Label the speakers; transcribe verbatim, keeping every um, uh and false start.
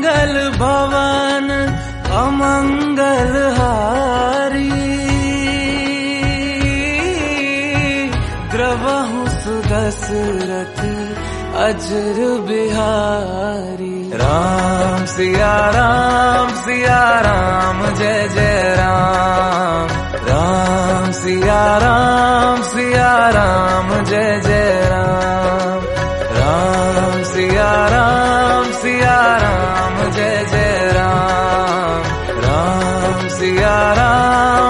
Speaker 1: मंगल भवन अमंगल हारी, द्रवहु सुदशरथ अजर बिहारी। राम सिया राम सिया राम जय जय